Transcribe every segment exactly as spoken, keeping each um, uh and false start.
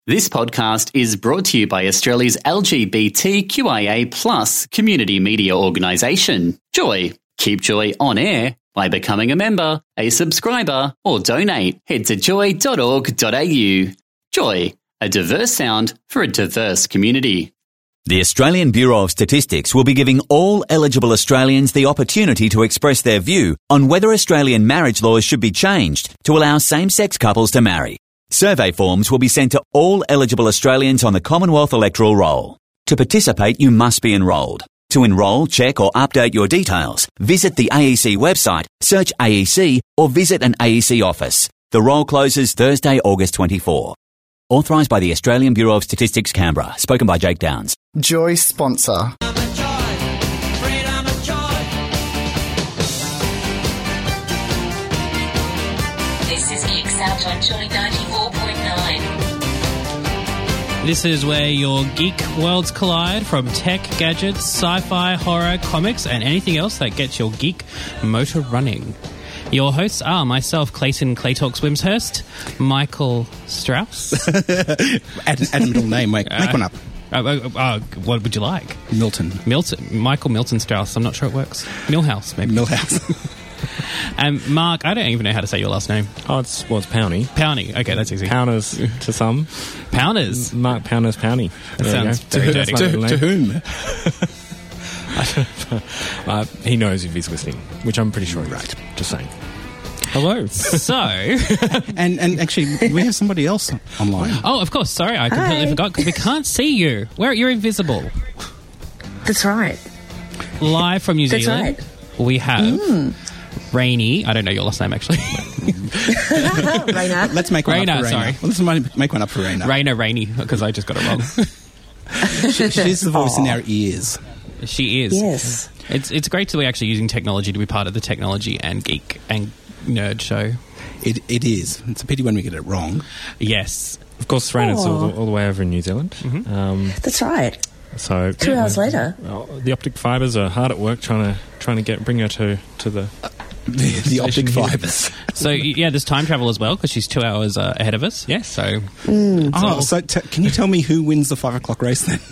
This podcast is brought to you by Australia's L G B T Q I A plus community media organisation, Joy. Keep Joy on air by becoming a member, a subscriber, or donate. Head to joy dot org dot a u. Joy, a diverse sound for a diverse community. The Australian Bureau of Statistics will be giving all eligible Australians the opportunity to express their view on whether Australian marriage laws should be changed to allow same-sex couples to marry. Survey forms will be sent to all eligible Australians on the Commonwealth electoral roll. To participate, you must be enrolled. To enrol, check or update your details, visit the A E C website, search A E C or visit an A E C office. The roll closes Thursday, August twenty-fourth. Authorised by the Australian Bureau of Statistics, Canberra. Spoken by Jake Downs. Joy sponsor. This is Geeks Out on Joy ninety-four point nine. This is where your geek worlds collide, from tech, gadgets, sci-fi, horror, comics, and anything else that gets your geek motor running. Your hosts are myself, Clayton Claytalk Swimshurst, Michael Strauss. add, add a middle name, make, make one up. Uh, uh, uh, what would you like? Milton. Milton. Michael Milton Strauss. I'm not sure it works. Millhouse, maybe. Millhouse. And um, Mark, I don't even know how to say your last name. Oh, it's, well, it's Powney. Powney. Okay, that's easy. Powners to some. Powners? Mark Powners Powney. That sounds very dirty. To, to whom? uh, he knows if he's listening, which I'm pretty sure he's right. Just saying. Hello. So... and and actually, we have somebody else online. Oh, of course. Sorry, I completely Hi. forgot, because we can't see you. Where You're invisible. That's right. Live from New That's Zealand, right. we have Mm. Rainy. I don't know your last name, actually. Raina. Let's make one Raina, up for Raina. sorry. Well, let's make one up for Raina. Raina Rainy, because I just got it wrong. She, she's the voice in our ears. She is. Yes. It's it's great to be actually using technology to be part of the technology and geek and nerd show. It It is. It's a pity when we get it wrong. Yes. Of course, Raina's Aw. all, the- all the way over in New Zealand. Mm-hmm. Um, That's right. so Two hours later. Well, the optic fibres are hard at work trying to trying to get bring her to to the The, the optic Station here. fibres. So, yeah, there's time travel as well, because she's two hours uh, ahead of us. Yes. So, Mm. Oh, so t- can you tell me who wins the five o'clock race then?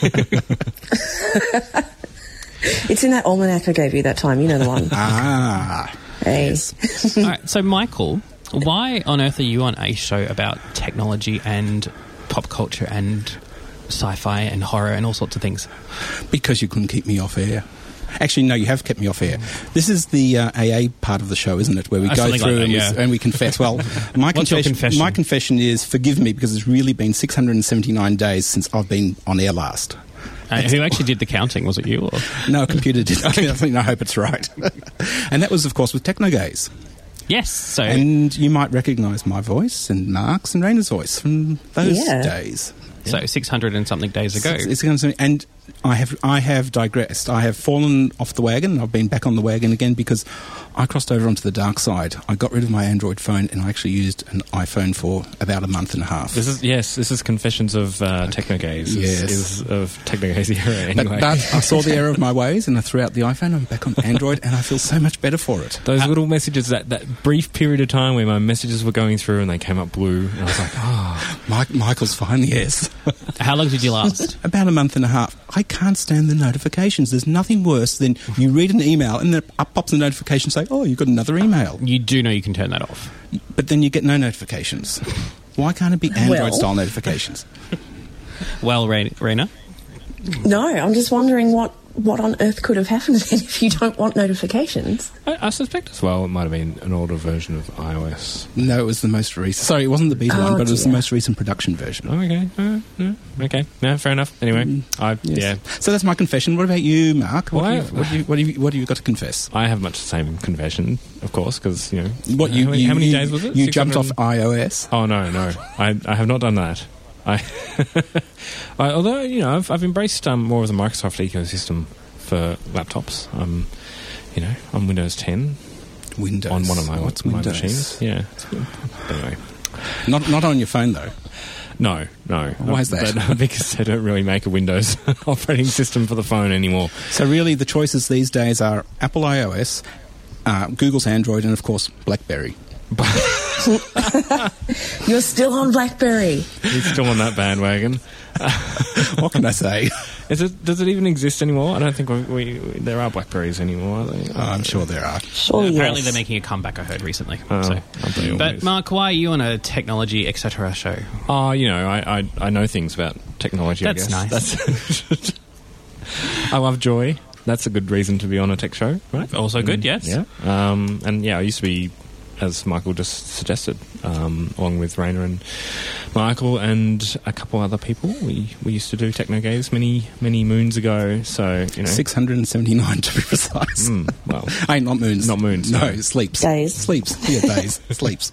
It's in that almanac I gave you that time. You know the one. ah. Hey. all right. So, Michael, why on earth are you on a show about technology and pop culture and sci-fi and horror and all sorts of things? Because you couldn't keep me off air. Actually, no, you have kept me off air. This is the uh, A A part of the show, isn't it? Where we Uh, go something through like that, and, yeah. we, and we confess. Well, my What's your confession, confession? my confession is, forgive me, because it's really been six hundred seventy-nine days since I've been on air last. Uh, who actually did the counting? Was it you? Or? No, a computer did. I think I hope it's right. And that was, of course, with Technogaze. Yes. So, And you might recognise my voice and Mark's and Raina's voice from those Yeah. days. so six hundred and something days ago. It's, it's going to, and I have I have digressed. I have fallen off the wagon. I've been back on the wagon again because I crossed over onto the dark side. I got rid of my Android phone and I actually used an iPhone for about a month and a half. This is yes. This is Confessions of uh, Technogaze. Is, Yes. is of Technogaze era. But, Anyway, but I saw the error of my ways and I threw out the iPhone. I'm back on Android and I feel so much better for it. those little messages, that, that brief period of time where my messages were going through and they came up blue, and I was like, oh, Mike, Michael's fine, yes. How long did you last? About a month and a half. I can't stand the notifications. There's nothing worse than you read an email and then up pops a notification saying, oh, you've got another email. You do know you can turn that off. But then you get no notifications. Why can't it be Android-style notifications? Well, Ra- Raina? No, I'm just wondering what, what on earth could have happened then if you don't want notifications. I, I suspect as well it might have been an older version of iOS. No, it was the most recent. Sorry, it wasn't the beta Oh, one, but it was the dear. most recent production version. Oh, okay. Uh, no, okay. No, fair enough. Anyway, I Yes. yeah, So that's my confession. What about you, Mark? What, Well, do you, I- what, do you, what, do you, what have you got to confess? I have much the same confession, of course, because you know What you, how, many, you, how many you- days was it? You jumped off six hundred iOS. Oh no, no, I I have not done that. I, I although you know I've, I've embraced um, more of the Microsoft ecosystem for laptops. Um, you know, on Windows ten Windows. on one of my, What's my Windows? machines. Yeah. But anyway, Not not on your phone though. no, no. Why is that? But, because they don't really make a Windows operating system for the phone anymore. So really, the choices these days are Apple iOS, uh, Google's Android, and of course BlackBerry. You're still on BlackBerry. He's still on that bandwagon. What can I say? Is it? Does it even exist anymore? I don't think we, we, we there are Blackberries anymore. Are they? Oh, I'm sure there are. Sure, Apparently yes. they're making a comeback, I heard recently. Oh, so. I bet But always. Mark, why are you on a technology, et cetera show? Oh, you know, I, I I know things about technology. That's I guess. nice. That's I love joy. That's a good reason to be on a tech show, right? Also good, Mm, yes. Yeah. Um, and yeah, I used to be, as Michael just suggested, um, along with Raina and Michael and a couple other people. We we used to do Techno Gaze many many moons ago. So you know, six hundred seventy-nine to be precise. Mm, well, Hey, not moons. Not moons, No, no. sleeps. Days. Sleeps. Yeah, days. Sleeps.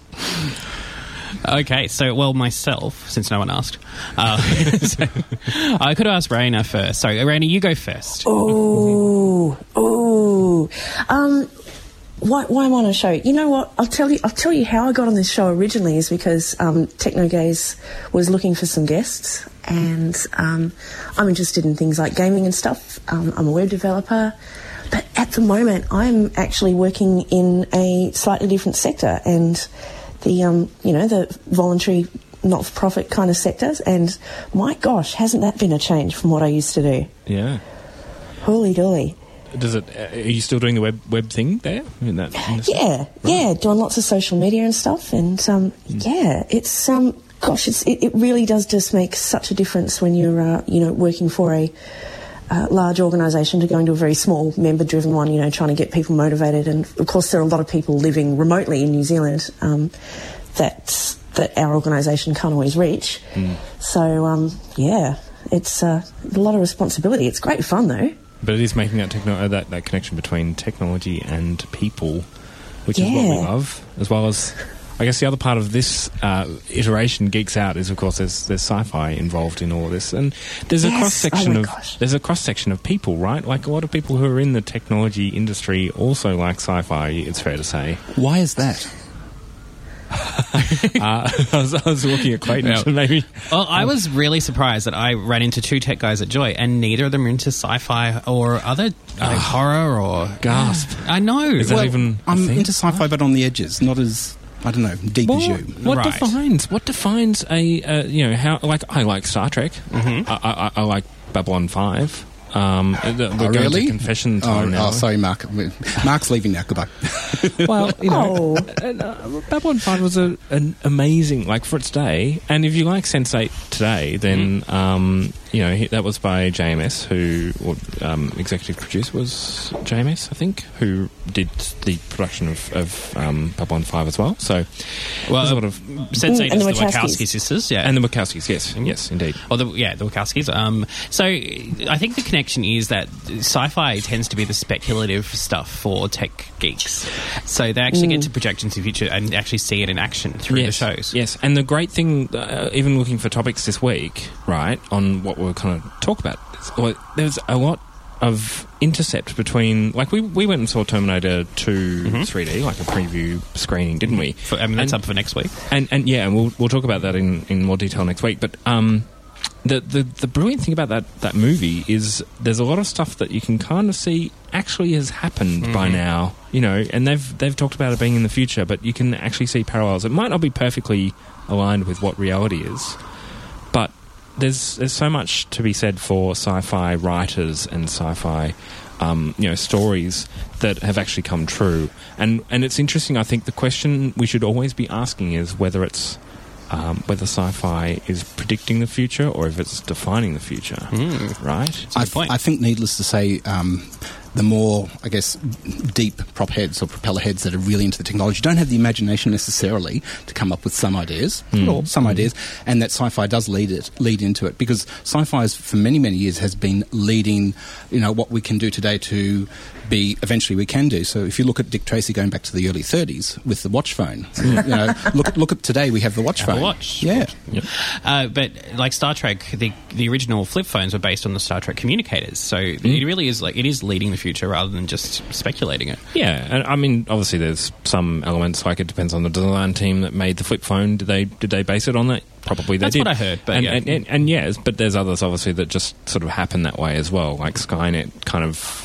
Okay, so, well, myself, since no one asked, uh, so I could have asked Raina first. So, Raina, you go first. Oh, oh. Um, why, why am I on a show? You know what? I'll tell you. I'll tell you how I got on this show originally is because um, Techno Gaze was looking for some guests, and um, I'm interested in things like gaming and stuff. Um, I'm a web developer, but at the moment, I'm actually working in a slightly different sector, and the um, you know, the voluntary not-for-profit kind of sectors. And my gosh, hasn't that been a change from what I used to do? yeah. Holy dolly. Does it? Are you still doing the web web thing there? In that, in this- Yeah, yeah, doing lots of social media and stuff, and um, yeah, it's um, gosh, it's, it, it really does just make such a difference when you're, uh, you know, working for a uh, large organisation to going to a very small member-driven one. You know, trying to get people motivated, and of course there are a lot of people living remotely in New Zealand um, that that our organisation can't always reach. Mm. So um, yeah, it's uh, a lot of responsibility. It's great fun though. But it is making that techno uh, that, that connection between technology and people, which is what we Yeah. love, as well as, I guess the other part of this uh, iteration, Geeks Out, is of course there's there's sci-fi involved in all this, and there's a Yes. cross section Oh my of gosh. there's a cross section of people, right? Like a lot of people who are in the technology industry also like sci-fi. It's fair to say. Why is that? Uh, I, was, I was looking at Clayton, Yeah. maybe. Well, I was really surprised that I ran into two tech guys at Joy, and neither of them are into sci-fi or other like, horror or... Gasp. I know. Is that Well, even a I'm thing? into sci-fi, but on the edges, not as, I don't know, deep as What, you. what Right. defines what defines a uh, you know how like I like Star Trek. Mm-hmm. I, I, I like Babylon five. Um, we're Oh, going really? to confession time oh, now. oh, sorry, Mark. Mark's leaving now. Goodbye. Well, you know, Oh. and, uh, Babylon five was a, an amazing, like for its day. And if you like Sense eight today, then Mm-hmm. um, you know he, that was by J M S, who or, um, executive producer was J M S, I think, who did the production of, of um, Babylon five as well. So Well, there's a lot of Sense eight And is the the Wachowskis. Wachowski sisters, yeah. and the Wachowskis, yes, yes, indeed. Or the, yeah, the Wachowskis. Um, so I think the connection is that sci-fi tends to be the speculative stuff for tech geeks. So they actually get to project into the future and actually see it in action through yes, the shows. Yes, and the great thing, uh, even looking for topics this week, right, on what we're kind of talk about, is, well, there's a lot of intercept between, like we we went and saw Terminator two three D, like a preview screening, didn't we? For, I mean, that's And- up for next week. And and yeah, and we'll we'll talk about that in, in more detail next week. But um, the, the the brilliant thing about that, that movie is there's a lot of stuff that you can kind of see actually has happened by now, you know, and they've they've talked about it being in the future, but you can actually see parallels. It might not be perfectly aligned with what reality is, but there's there's so much to be said for sci-fi writers and sci-fi um, you know stories that have actually come true. And and it's interesting. I think the question we should always be asking is whether it's um, whether sci-fi is predicting the future or if it's defining the future. Right? I, good point. I think, needless to say, um, the more, I guess, deep prop heads or propeller heads that are really into the technology don't have the imagination necessarily to come up with some ideas, Hmm. or some ideas, and that sci-fi does lead it, lead into it, because sci-fi is, for many, many years has been leading, you know, what we can do today to be, eventually we can do. So if you look at Dick Tracy going back to the early thirties with the watch phone, you know, look at, look at today, we have the watch Have a phone. watch. Yeah. Yep. Uh, but like Star Trek, the the original flip phones were based on the Star Trek communicators. So it really is like it is leading the future rather than just speculating it. Yeah, and I mean, obviously, there's some elements. Like it depends on the design team that made the flip phone. Did they did they base it on that? Probably they That's did. what I heard, but and, yeah. and, and, and yes, but there's others obviously that just sort of happen that way as well. Like Skynet kind of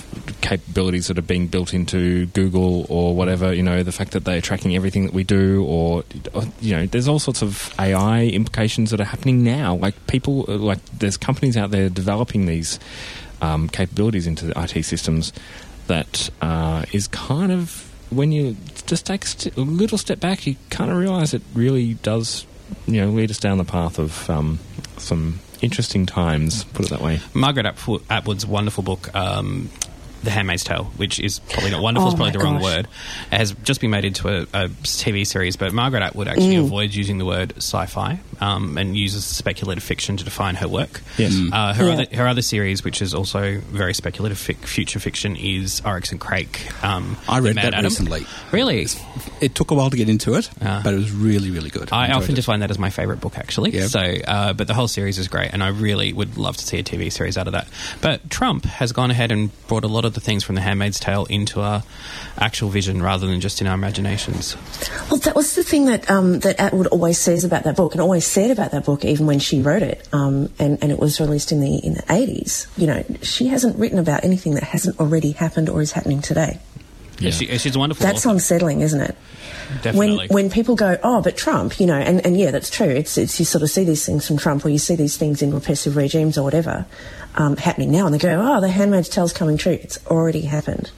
capabilities that are being built into Google or whatever, you know, the fact that they're tracking everything that we do, or, you know, there's all sorts of A I implications that are happening now. Like people, like there's companies out there developing these um, capabilities into the I T systems that uh, is kind of, when you just take a, st- a little step back, you kind of realise it really does, you know, lead us down the path of um, some interesting times, put it that way. Margaret Atwood, Atwood's wonderful book, um, The Handmaid's Tale, which is probably not wonderful, Oh it's probably my the wrong gosh. word. It has just been made into a, a T V series, but Margaret Atwood actually Mm. avoids using the word sci-fi um, and uses speculative fiction to define her work. Yes. Uh, her, Yeah. other, her other series, which is also very speculative fic- future fiction, is Oryx and Crake. Um, I read Mad that Adam. recently. Really? It took a while to get into it, Ah. but it was really, really good. I enjoyed often it. define that as my favourite book, actually. Yeah. So, uh, but the whole series is great, and I really would love to see a T V series out of that. But Trump has gone ahead and brought a lot of the things from The Handmaid's Tale into our actual vision rather than just in our imaginations. Well, that was the thing that um, that Atwood always says about that book, and always said about that book, even when she wrote it, um, and, and it was released in the in the eighties. You know, she hasn't written about anything that hasn't already happened or is happening today. Yeah. She, she's a wonderful That's author. unsettling, isn't it? Definitely. When when people go, oh, but Trump, you know, and, and yeah, that's true. It's it's you sort of see these things from Trump, or you see these things in repressive regimes or whatever um, happening now, and they go, oh, the Handmaid's Tale's coming true. It's already happened.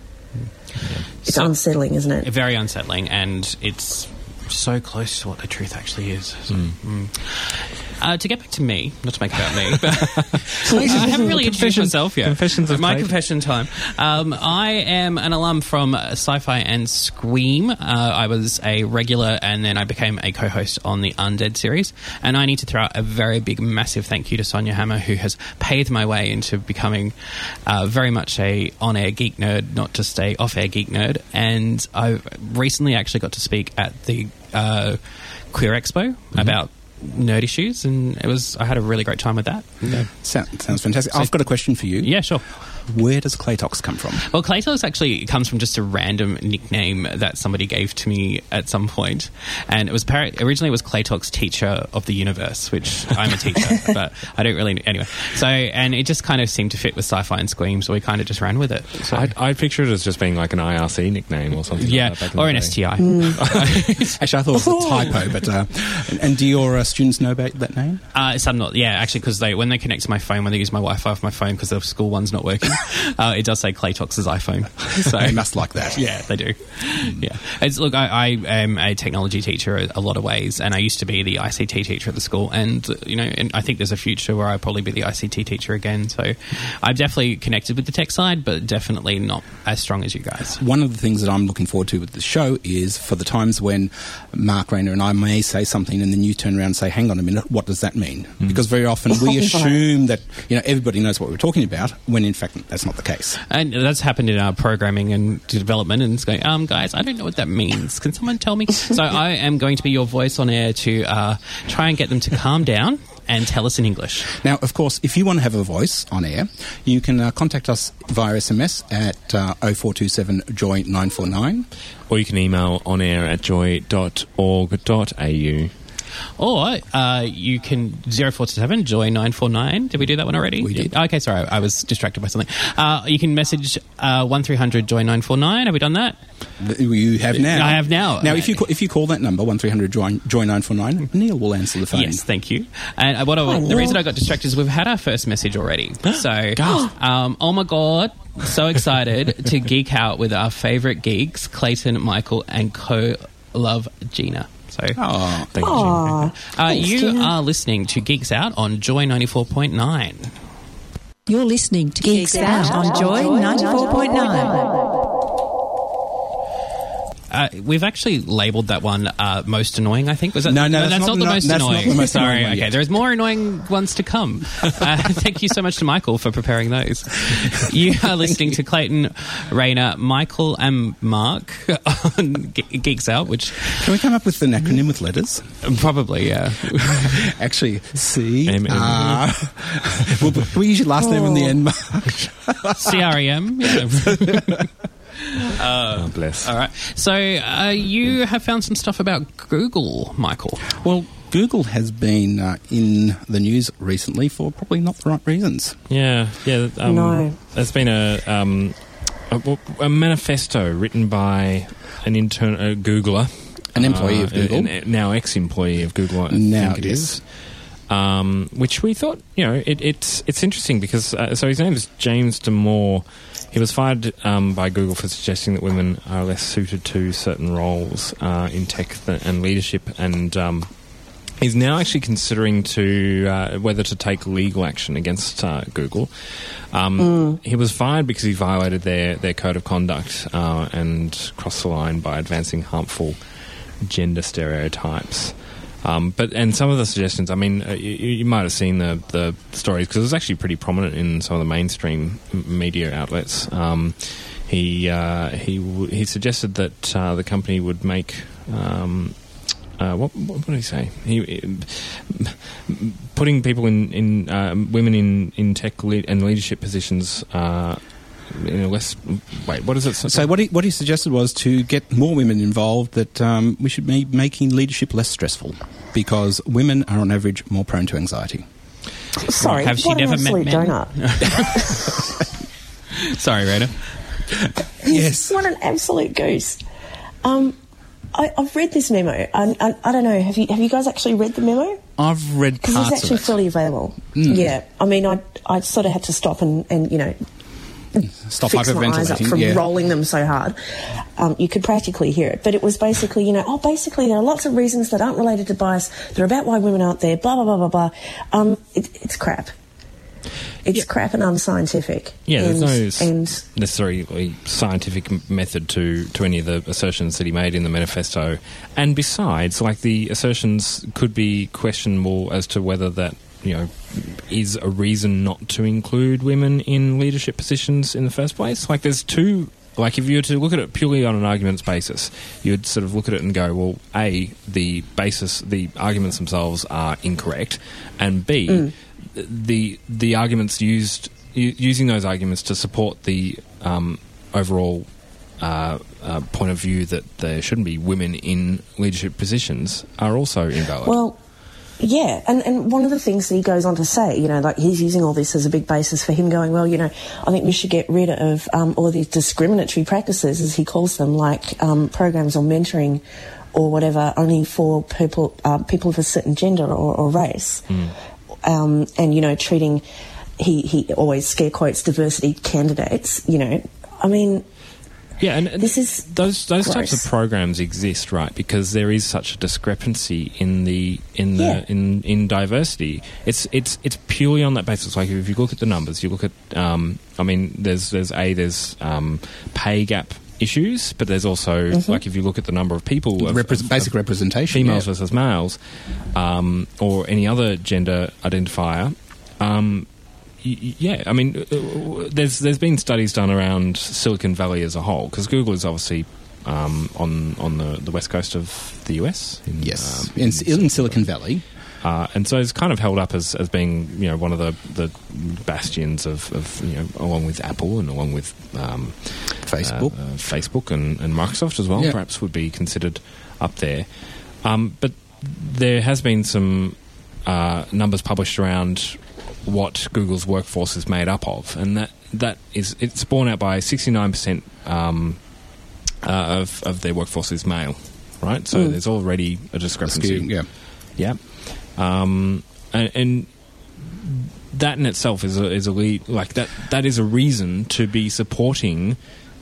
It's So- unsettling, isn't it? Very unsettling, and it's so close to what the truth actually is. So, mm. Uh, to get back to me, not to make it about me, but I haven't really introduced Confessions- myself yet. confessions of My Clayton. confession time. Um, I am an alum from uh, Sci-Fi and Scream. Uh, I was a regular, and then I became a co-host on the Undead series. And I need to throw out a very big, massive thank you to Sonia Hammer, who has paved my way into becoming uh, very much a on-air geek nerd, not just a off-air geek nerd. And I recently actually got to speak at the uh, Queer Expo Mm-hmm. about nerd issues, and it was I had a really great time with that. Sound, sounds fantastic. I've got a question for you. Yeah, sure. Where does Claytox come from? Well, Claytox actually comes from just a random nickname that somebody gave to me at some point, and it was par- originally it was Claytox Teacher of the Universe, which I'm a teacher, but I don't really anyway. So, and it just kind of seemed to fit with Sci-Fi and Scream, so we kind of just ran with it. So, I I picture it as just being like an I R C nickname or something. yeah, like that back in or the an day. S T I. Actually, I thought it was a typo, but uh, and do your uh, students know about that name? Uh, some not, yeah, actually, because they when they connect to my phone, when they use my Wi-Fi off my phone because the school one's not working, uh, it does say Claytox's iPhone. So They must like that. Yeah, they do. Yeah, it's, look, I, I am a technology teacher a, a lot of ways, and I used to be the I C T teacher at the school, and uh, you know, and I think there's a future where I'll probably be the I C T teacher again. So I'm definitely connected with the tech side, but definitely not as strong as you guys. One of the things that I'm looking forward to with the show is for the times when Mark Rayner and I may say something and then you turn around and say, hang on a minute, what does that mean? Because very often we assume that, you know, everybody knows what we're talking about, when in fact that's not the case. And that's happened in our programming and development, and it's going, um, guys, I don't know what that means. Can someone tell me? So I am going to be your voice on air to uh, try and get them to calm down and tell us in English. Now, of course, if you want to have a voice on air, you can uh, contact us via S M S at uh, oh four two seven joy nine four nine. Or you can email on air at joy dot org dot a u. Or uh, you can zero four two seven joy nine four nine. Did we do that one already? We did. Okay, sorry, I was distracted by something. Uh, you can message uh, one three hundred joy nine four nine. Have we done that? You have now. I have now. Now, if you call, if you call that number one three hundred joy nine four nine, Neil will answer the phone. Yes, thank you. And uh, what I, Oh, the reason Lord. I got distracted is we've had our first message already. So, um, oh my god, so excited to geek out with our favourite geeks, Clayton, Michael, and co-love Gina. So, Oh, Thank you. Aw. uh, Thanks, you Gina. are listening to Geeks Out on Joy ninety-four point nine. You're listening to Geeks Out on Joy ninety-four point nine. Uh, we've actually labelled that one uh, most annoying, I think. Was that, No, no, that's not the the- most that's not annoying. the most Sorry, annoying one okay. yet. There's more annoying ones to come. Uh, thank you so much to Michael for preparing those. You are listening to Clayton, Rayner, Michael, and Mark on Ge- Geeks Out, which can we come up with an acronym with letters? probably, yeah. Actually, C M- R. Well, can we use your last name in the end, Mark? C R E M. Yeah. Oh, bless. All right. So uh, you have found some stuff about Google, Michael. Well, Google has been uh, in the news recently for probably not the right reasons. Yeah, yeah. Um, No. There's been a um, a, a manifesto written by an intern, a Googler, an employee uh, of Google, an, an, now ex-employee of Google. I now think it yes. is. Um, which we thought, you know, it, it's it's interesting because uh, so his name is James Damore. He was fired um, by Google for suggesting that women are less suited to certain roles uh, in tech th- and leadership, and um, he's now actually considering to uh, whether to take legal action against uh, Google. Um, mm. He was fired because he violated their, their code of conduct uh, and crossed the line by advancing harmful gender stereotypes. Um, but and some of the suggestions, I mean, uh, you, you might have seen the, the stories because it was actually pretty prominent in some of the mainstream m- media outlets. Um, he uh, he w- he suggested that uh, the company would make um, uh, what, what what did he say? He uh, putting people in in uh, women in in tech le- and leadership positions. Uh, In a less wait, what is it? So what he what he suggested was to get more women involved. That um, we should be making leadership less stressful because women are on average more prone to anxiety. Sorry, have she what never an met absolute men? donut. Sorry, Rita. Yes, what an absolute goose. Um, I, I've read this memo. I, I, I don't know. Have you have you guys actually read the memo? I've read because parts it's actually of it. fully available. Mm. Yeah, I mean, I I sort of had to stop and, and you know. Stop fix my eyes up hyperventilating, from yeah. rolling them so hard. Um, you could practically hear it. But it was basically, you know, oh, basically there are lots of reasons that aren't related to bias. They're about why women aren't there, blah, blah, blah, blah, blah. Um, it, it's crap. It's yeah. crap and unscientific. Yeah, and, there's no and, necessarily scientific m- method to, to any of the assertions that he made in the manifesto. And besides, like, the assertions could be questionable as to whether that, you know, is a reason not to include women in leadership positions in the first place. Like, there's two... Like, if you were to look at it purely on an arguments basis, you'd sort of look at it and go, well, A, the basis, the arguments themselves are incorrect, and B, mm. the the arguments used... U- using those arguments to support the um, overall uh, uh, point of view that there shouldn't be women in leadership positions are also invalid. Well... Yeah, and, and one of the things that he goes on to say, you know, like he's using all this as a big basis for him going, well, you know, I think we should get rid of um, all these discriminatory practices, as he calls them, like um, programs or mentoring or whatever, only for people uh, people of a certain gender or, or race. Mm. Um, and, you know, treating, he, he always scare quotes, diversity candidates, you know. I mean... Yeah, and this is those those gross. types of programs exist, right? Because there is such a discrepancy in the in the yeah. in, in diversity. It's it's it's purely on that basis. Like, if you look at the numbers, you look at um, I mean, there's there's a there's um, pay gap issues, but there's also mm-hmm. like if you look at the number of people, of, Repres- of, basic of representation, females yeah. versus males, um, or any other gender identifier. Um, Yeah, I mean, there's there's been studies done around Silicon Valley as a whole, because Google is obviously um, on on the, the west coast of the U S. In, yes, um, in, in, in Silicon Valley, uh, and so it's kind of held up as, as being, you know, one of the, the bastions of, of, you know, along with Apple and along with um, Facebook, uh, uh, Facebook and, and Microsoft as well. Yeah. Perhaps would be considered up there, um, but there has been some uh, numbers published around what Google's workforce is made up of, and that that is it's borne out by sixty-nine percent um, uh, of of their workforce is male, right? So mm. there's already a discrepancy. Yeah, yeah, um, and, and that in itself is a is a lead, like that that is a reason to be supporting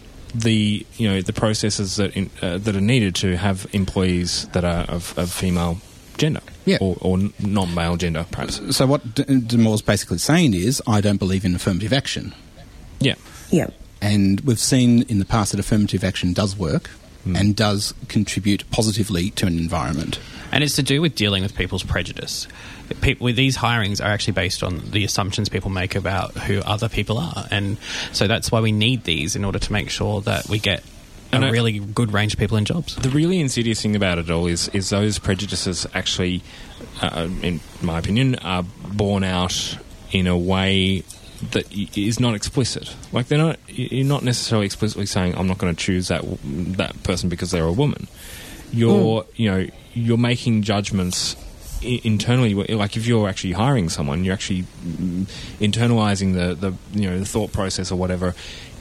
the you know the processes that in, uh, that are needed to have employees that are of, of female gender. Yeah. Or, or non-male gender, perhaps. So what D- Damore's basically saying is, I don't believe in affirmative action. Yeah. Yeah. And we've seen in the past that affirmative action does work mm. and does contribute positively to an environment. And it's to do with dealing with people's prejudice. People, with these hirings are actually based on the assumptions people make about who other people are. And so that's why we need these in order to make sure that we get And a I, really good range of people in jobs. The really insidious thing about it all is is those prejudices actually, uh, in my opinion, are borne out in a way that is not explicit. Like, they're not, you're not necessarily explicitly saying, I'm not going to choose that that person because they're a woman. You're, mm. you know, you're making judgments internally. Like, if you're actually hiring someone, you're actually internalizing the, the you know the thought process or whatever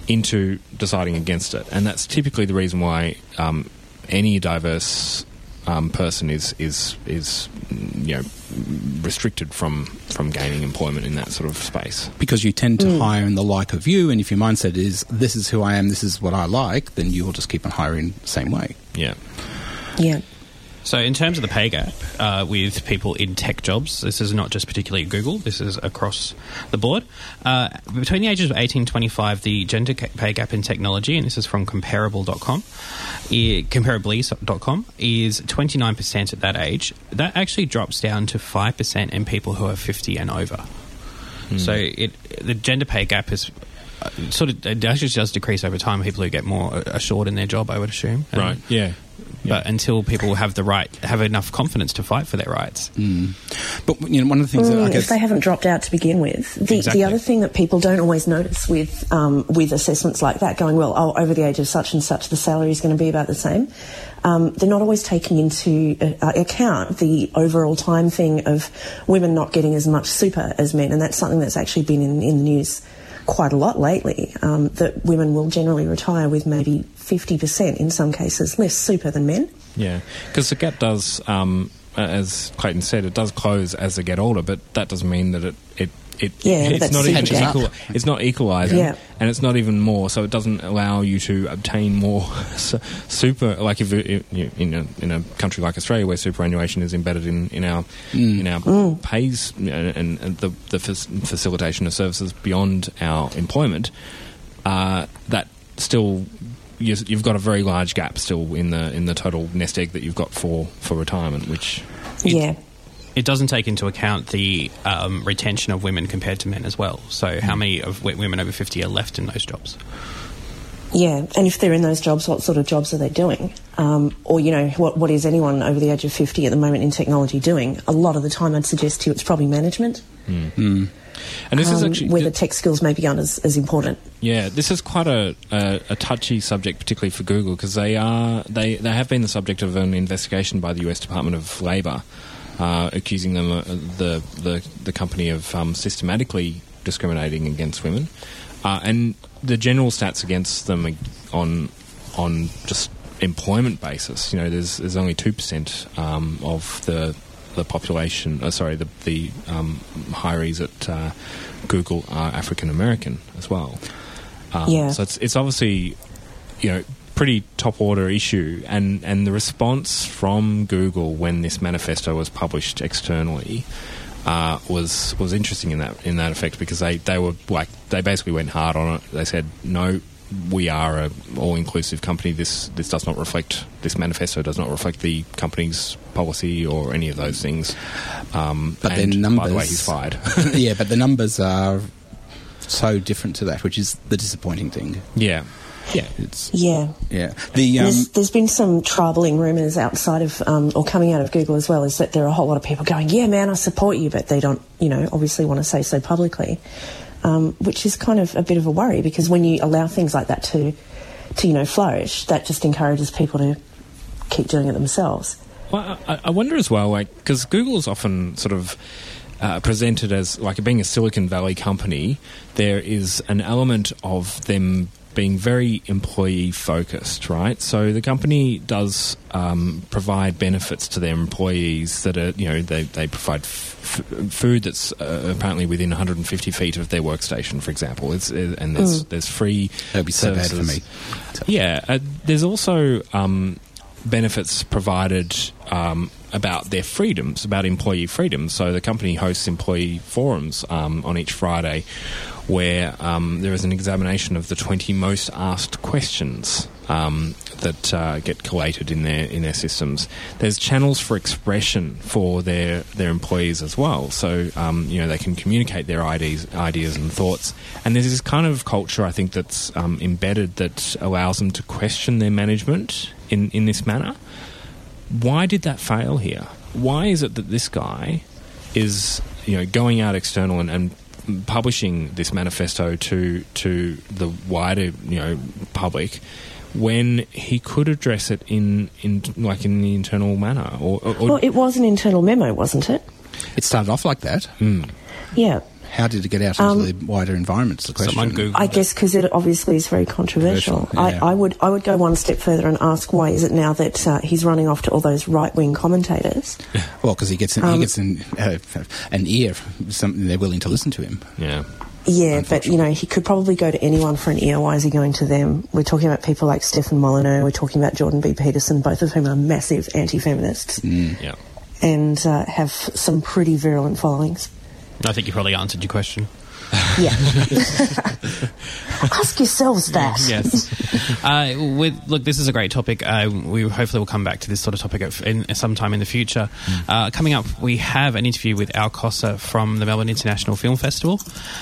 into deciding against it, and that's typically the reason why um, any diverse um, person is is is you know restricted from from gaining employment in that sort of space. Because you tend to mm. hire in the like of you, and if your mindset is this is who I am, this is what I like, then you will just keep on hiring the same way. Yeah. Yeah. So in terms of the pay gap uh, with people in tech jobs, this is not just particularly Google, this is across the board. Uh, between the ages of eighteen and twenty-five, the gender pay gap in technology, and this is from comparable dot com, comparably dot com, is twenty-nine percent at that age. That actually drops down to five percent in people who are fifty and over. Mm. So it, the gender pay gap is uh, sort of, it actually does decrease over time. People who get more assured in their job, I would assume. And, right, yeah. But yeah. until people have the right, have enough confidence to fight for their rights. Mm. But you know, one of the things mm, that I guess if they haven't dropped out to begin with, the, exactly. the other thing that people don't always notice with um, with assessments like that, going well, oh, over the age of such and such, the salary is going to be about the same. Um, they're not always taking into uh, account the overall time thing of women not getting as much super as men, and that's something that's actually been in, in the news quite a lot lately, um, that women will generally retire with maybe fifty percent in some cases less super than men. Yeah, because the gap does, um, as Clayton said, it does close as they get older, but that doesn't mean that it, it, it yeah, it's not even equal, it's not equalising, yeah. and it's not even more, so it doesn't allow you to obtain more super, like if it, you, in, a, in a country like Australia where superannuation is embedded in, in our mm. in our mm. pays and, and the, the facilitation of services beyond our employment, uh, that still you've got a very large gap still in the in the total nest egg that you've got for, for retirement, which it, yeah. it doesn't take into account the um, retention of women compared to men as well. So mm. how many of w- women over fifty are left in those jobs? Yeah, and if they're in those jobs, what sort of jobs are they doing? Um, or, you know, what what is anyone over the age of fifty at the moment in technology doing? A lot of the time I'd suggest to you it's probably management. Mm. Mm. And this um, is actually where the tech skills maybe aren't as, as important. Yeah, this is quite a, a, a touchy subject, particularly for Google, because they are they, they have been the subject of an investigation by the U S Department of Labour, uh, accusing them uh, the the the company of um, systematically discriminating against women, uh, and the general stats against them on on just employment basis. You know, there's there's only two percent um, of the the population, uh, sorry, the the um, hirees at uh, Google are African American as well. Um, yeah. So it's it's obviously, you know, pretty top order issue, and, and the response from Google when this manifesto was published externally uh, was was interesting in that in that effect, because they, they were like they basically went hard on it. They said no. We are a all-inclusive company. This this does not reflect, this manifesto does not reflect the company's policy or any of those things. Um, but and the numbers, by the way, he's fired. Yeah, but the numbers are so different to that, which is the disappointing thing. Yeah. Yeah, it's yeah, yeah. The um, there's, there's been some troubling rumours outside of um, or coming out of Google as well. Is that there are a whole lot of people going, "Yeah, man, I support you," but they don't, you know, obviously want to say so publicly, um, which is kind of a bit of a worry, because when you allow things like that to, to you know, flourish, that just encourages people to keep doing it themselves. Well, I, I wonder as well, like, because Google's often sort of Uh, presented as like being a Silicon Valley company. There is an element of them being very employee focused, right? So the company does um, provide benefits to their employees that are, you know, they, they provide f- food that's uh, apparently within one hundred fifty feet of their workstation, for example. It's, uh, and there's, mm. there's free That'd be so services. bad for me. Yeah. Uh, there's also um, benefits provided um, about their freedoms, about employee freedoms. So the company hosts employee forums um, on each Friday, where um, there is an examination of the twenty most asked questions um, that uh, get collated in their in their systems. There's channels for expression for their their employees as well. So um, you know, they can communicate their ideas ideas and thoughts. And there's this kind of culture, I think, that's um, embedded that allows them to question their management in in this manner. Why did that fail here? Why is it that this guy is, you know, going out external and, and publishing this manifesto to to the wider, you know, public, when he could address it in, in like in the internal manner? Or, or well, it was an internal memo, wasn't it? It started off like that. Mm. Yeah. How did it get out into Um, the wider environment? The question. Someone Googled I it. guess because it obviously is very controversial. Controversial, yeah. I, I would I would go one step further and ask why is it now that uh, he's running off to all those right wing commentators? Well, because he gets an, Um, he gets an, uh, an ear, something they're willing to listen to him. Yeah. Yeah, but you know he could probably go to anyone for an ear. Why is he going to them? We're talking about people like Stephen Molyneux. We're talking about Jordan B. Peterson, both of whom are massive anti-feminists Yeah. and uh, have some pretty virulent followings. I think you probably answered your question. Yeah. Ask yourselves that. Yes. uh, with look, this is a great topic. Uh, we hopefully will come back to this sort of topic at, in sometime in the future. Mm. Uh, coming up, we have an interview with Al Cossa from the Melbourne International Film Festival,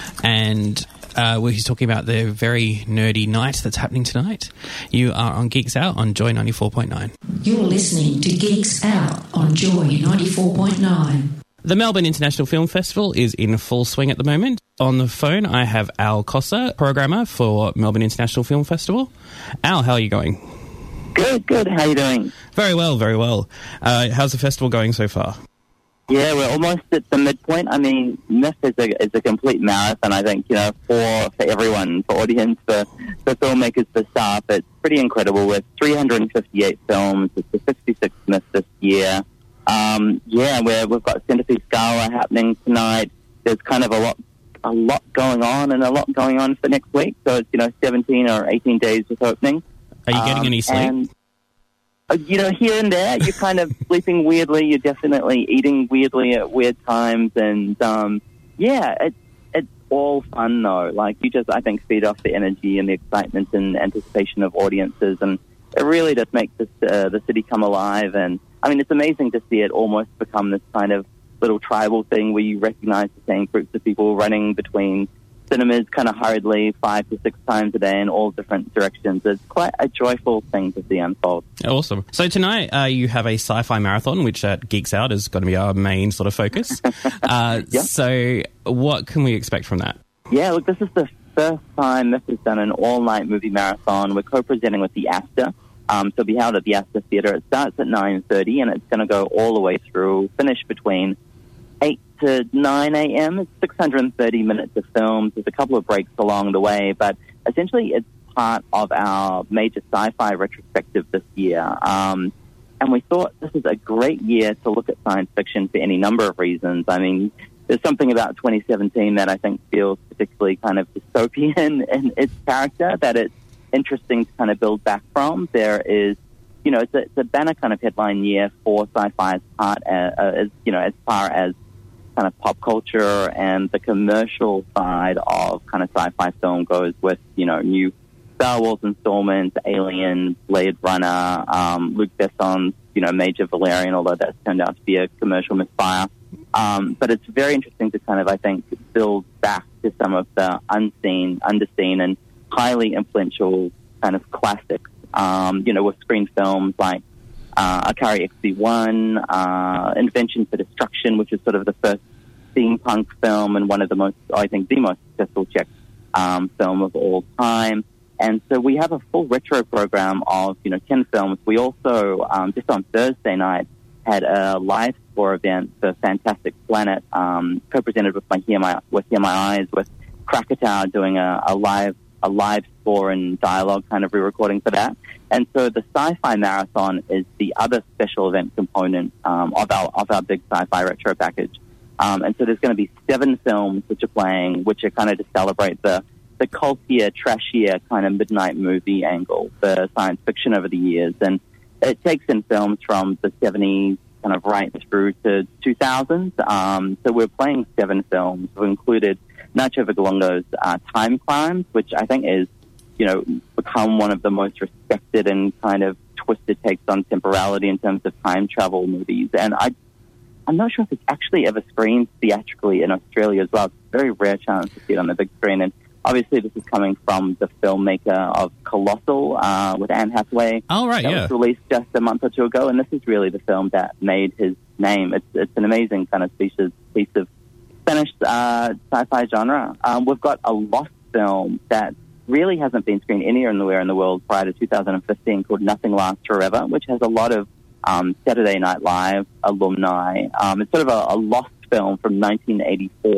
and uh, where he's talking about the very nerdy night that's happening tonight. You are on Geeks Out on Joy ninety-four point nine. You're listening to Geeks Out on Joy ninety-four point nine. The Melbourne International Film Festival is in full swing at the moment. On the phone, I have Al Cossa, programmer for Melbourne International Film Festival. Al, how are you going? Good, good. How are you doing? Very well, very well. Uh, how's the festival going so far? Yeah, we're almost at the midpoint. I mean, M I F is a, is a complete marathon, I think, you know, for, for everyone, for audience, for, for filmmakers, for staff. It's pretty incredible. With three hundred fifty-eight films, it's the sixty-sixth M I F this year. Um, yeah, we're, we've got Centerpiece Gala happening tonight. There's kind of a lot, a lot going on, and a lot going on for next week. So it's, you know, seventeen or eighteen days with opening. Are you getting um, any sleep? And, uh, you know, here and there, you're kind of sleeping weirdly. You're definitely eating weirdly at weird times, and um, yeah, it's it's all fun though. Like you just, I think, feed off the energy and the excitement and anticipation of audiences, and it really does make this uh, the city come alive. And I mean, it's amazing to see it almost become this kind of little tribal thing where you recognize the same groups of people running between cinemas kind of hurriedly five to six times a day in all different directions. It's quite a joyful thing to see unfold. Awesome. So tonight uh, you have a sci-fi marathon, which at Geeks Out is going to be our main sort of focus. uh, Yep. So what can we expect from that? Yeah, look, this is the first time this has done an all-night movie marathon. We're co-presenting with the Astor. Um, so it'll be held at the Astor Theatre. It starts at nine thirty, and it's going to go all the way through, finish between eight to nine a.m. It's six hundred thirty minutes of films. There's a couple of breaks along the way, but essentially it's part of our major sci-fi retrospective this year. Um, and we thought this is a great year to look at science fiction for any number of reasons. I mean, there's something about twenty seventeen that I think feels particularly kind of dystopian in its character, that it's interesting to kind of build back from. There is, you know, it's a, it's a banner kind of headline year for sci-fi as part, uh, as, you know, as far as kind of pop culture and the commercial side of kind of sci-fi film goes, with, you know, new Star Wars installments, Alien, Blade Runner, um, Luc Besson's, you know, Major Valerian, although that's turned out to be a commercial misfire. Um, but it's very interesting to kind of, I think, build back to some of the unseen, underseen, and highly influential kind of classics, um, you know, with screen films like uh, Akari X B one, uh, Invention for Destruction, which is sort of the first steampunk film and one of the most, I think, the most successful Czech um, film of all time. And so we have a full retro program of, you know, ten films. We also, um, just on Thursday night, had a live score event for Fantastic Planet, um, co-presented with my Hear My with Hear My Eyes, with Krakatoa doing a, a live a live score and dialogue kind of re-recording for that. And so the Sci-Fi Marathon is the other special event component um, of our of our big sci-fi retro package. Um, and so there's going to be seven films which are playing, which are kind of to celebrate the the cultier, trashier kind of midnight movie angle for science fiction over the years. And it takes in films from the seventies kind of right through to two thousands. Um, so we're playing seven films. We've included Nacho Vigalo's uh, Time Crimes, which I think is, you know, become one of the most respected and kind of twisted takes on temporality in terms of time travel movies. And I, I'm not sure if it's actually ever screened theatrically in Australia as well. It's a very rare chance to see it on the big screen. And obviously this is coming from the filmmaker of Colossal uh, with Anne Hathaway. Oh, right, that yeah. was released just a month or two ago. And this is really the film that made his name. It's, it's an amazing kind of species, piece of Spanish uh, sci-fi genre. Um, we've got a lost film that really hasn't been screened anywhere in the world prior to two thousand fifteen called Nothing Lasts Forever, which has a lot of um, Saturday Night Live alumni. Um, it's sort of a, a lost film from nineteen eighty-four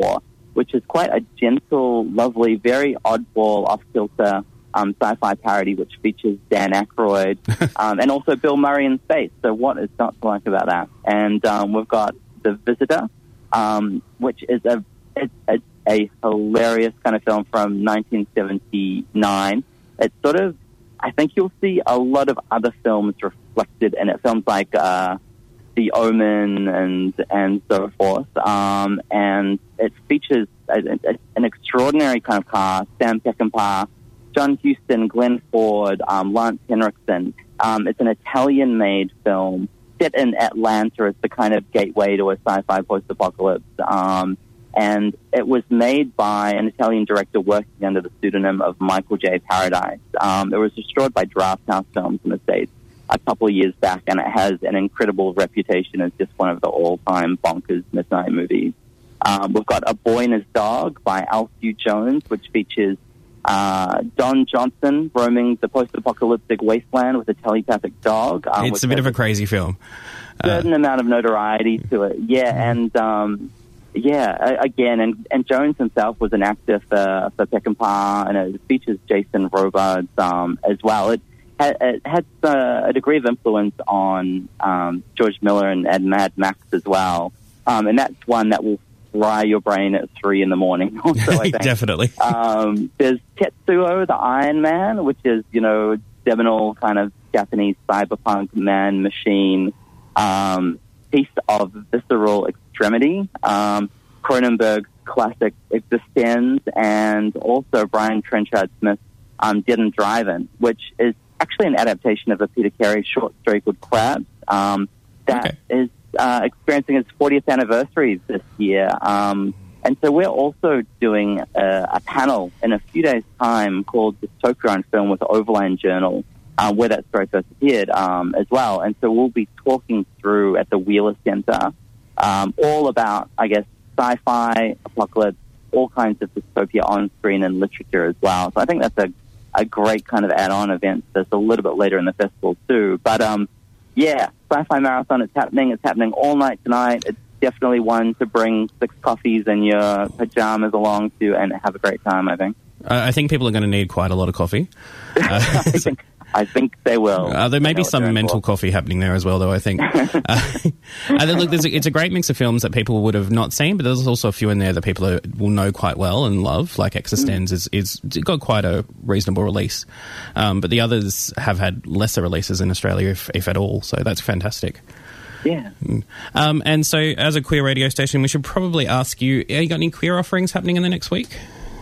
which is quite a gentle, lovely, very oddball, off-kilter um, sci-fi parody, which features Dan Aykroyd um, and also Bill Murray in space. So what is not to like about that? And um, we've got The Visitor, um, which is a, it's a a hilarious kind of film from nineteen seventy-nine. It's sort of, I think you'll see a lot of other films reflected in it. Films like uh, The Omen and and so forth. Um, and it features a, a, an extraordinary kind of cast: Sam Peckinpah, John Huston, Glenn Ford, um, Lance Henriksen. Um, it's an Italian-made film set in Atlanta as the kind of gateway to a sci-fi post-apocalypse. Um, and it was made by an Italian director working under the pseudonym of Michael J. Paradise. Um, it was destroyed by Drafthouse Films in the States a couple of years back, and it has an incredible reputation as just one of the all-time bonkers midnight movies. Um, we've got A Boy and His Dog by Alfred Jones, which features uh, Don Johnson roaming the post-apocalyptic wasteland with a telepathic dog. Um, it's a bit of a crazy film. A certain uh, amount of notoriety to it. Yeah, and... Um, Yeah, again, and, and Jones himself was an actor for, for Peckinpah, and it features Jason Robards um, as well. It had, it had uh, a degree of influence on um, George Miller and, and Mad Max as well, um, and that's one that will fry your brain at three in the morning. Also, I think. Definitely. Um, there's Tetsuo, the Iron Man, which is, you know, seminal kind of Japanese cyberpunk man machine um, piece of visceral extremity. Um, Cronenberg's classic Existenz, and also Brian Trenchard Smith's um, Dead and Driving, which is actually an adaptation of a Peter Carey short story called Crabs um, that okay. is uh, experiencing its fortieth anniversary this year. Um, and so we're also doing a, a panel in a few days' time called Dystopia on Film with the Overland Journal, uh, where that story first appeared um, as well. And so we'll be talking through at the Wheeler Center Um, all about, I guess, sci-fi, apocalypse, all kinds of dystopia on screen and literature as well. So I think that's a, a great kind of add-on event that's a little bit later in the festival too. But um, yeah, Sci-Fi Marathon, it's happening. It's happening all night tonight. It's definitely one to bring six coffees and your pajamas along to and have a great time, I think. Uh, I think people are going to need quite a lot of coffee. Uh, I think I think they will. Uh, there may be some mental for. coffee happening there as well, though, I think. uh, and then, look, there's a, it's a great mix of films that people would have not seen, but there's also a few in there that people are, will know quite well and love, like Existenz mm. is, is got quite a reasonable release. Um, but the others have had lesser releases in Australia, if, if at all, so that's fantastic. Yeah. Um, and so, as a queer radio station, we should probably ask you, have you got any queer offerings happening in the next week?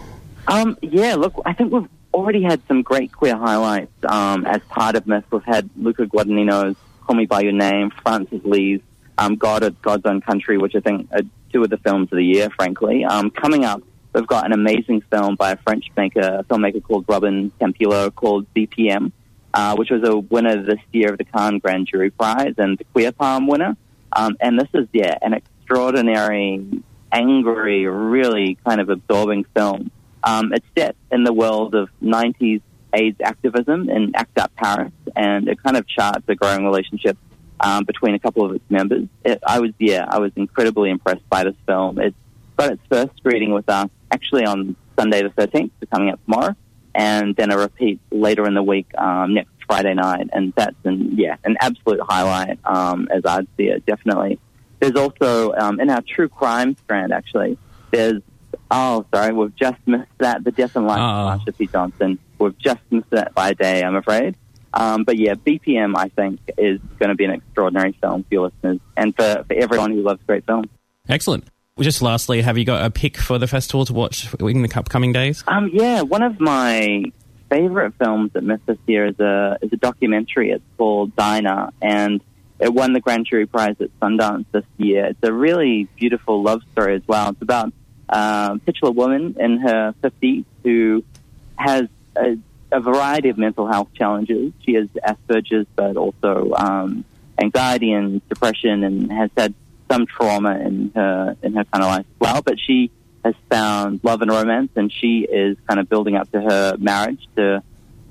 Um, yeah, look, I think we've already had some great queer highlights um, as part of Myth. We've had Luca Guadagnino's Call Me By Your Name, Francis Lee's um, God of God's Own Country, which I think are two of the films of the year, frankly. Um, coming up, we've got an amazing film by a French maker, a filmmaker called Robin Campillo, called B P M, uh, which was a winner this year of the Cannes Grand Jury Prize and the Queer Palm winner. Um, and this is, yeah, an extraordinary, angry, really kind of absorbing film. Um, it's set in the world of nineties AIDS activism in ACT UP Paris, and it kind of charts a growing relationship um, between a couple of its members. It, I was, yeah, I was incredibly impressed by this film. It's got its first screening with us actually on Sunday the thirteenth, so coming up tomorrow, and then a repeat later in the week um, next Friday night, and that's an, yeah, an absolute highlight um, as I'd see it, definitely. There's also, um, in our true crime strand, actually, there's Oh, sorry, we've just missed that. The Death and Life of Marsha P. Johnson. We've just missed that by a day, I'm afraid. Um, but yeah, B P M, I think, is going to be an extraordinary film for your listeners and for, for everyone who loves great films. Excellent. Just lastly, have you got a pick for the festival to watch in the upcoming days? Um, yeah, one of my favourite films at Myth this year is a, is a documentary. It's called Dinah, and it won the Grand Jury Prize at Sundance this year. It's a really beautiful love story as well. It's about Um, titular woman in her fifties who has a, a variety of mental health challenges. She has Asperger's, but also um, anxiety and depression, and has had some trauma in her in her kind of life as well. But she has found love and romance, and she is kind of building up to her marriage to